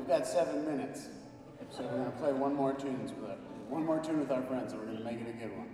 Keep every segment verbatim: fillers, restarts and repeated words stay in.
we've got seven minutes. So we're going to play one more tunes with our, one more tune with our friends, and we're going to make it a good one.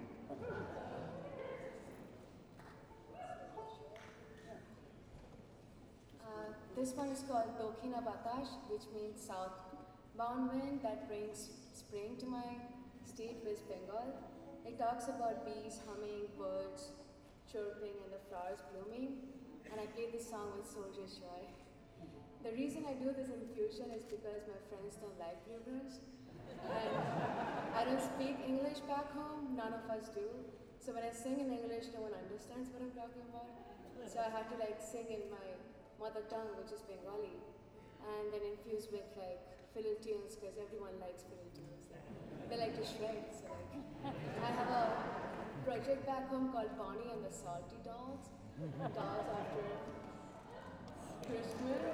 Uh, this one is called Dokina Batash, which means southbound wind that brings spring to my state, West Bengal. It talks about bees humming, birds chirping, and the flowers blooming. And I played this song with Soldier Joy. The reason I do this infusion is because my friends don't like bluegrass. And I don't speak English back home, none of us do. So when I sing in English, no one understands what I'm talking about. So I have to like sing in my mother tongue, which is Bengali, and then infuse with like fiddle tunes, because everyone likes fiddle tunes. They like to shred. So like, I have a project back home called Bonnie and the Salty Dolls. Dolls after Christmas.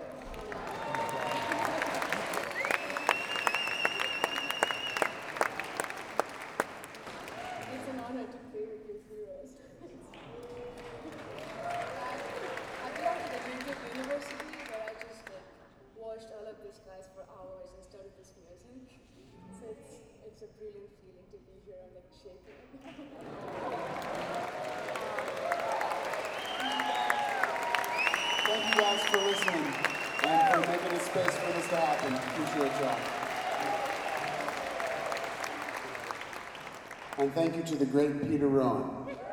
It's an honor to play with these heroes. I belong to the music university where I just like, watched all of these guys for hours and studied this music. So it's it's a brilliant feeling to be here and like shaking. Thank you guys for listening and for making a space for this to happen. Appreciate y'all. And thank you to the great Peter Rowan.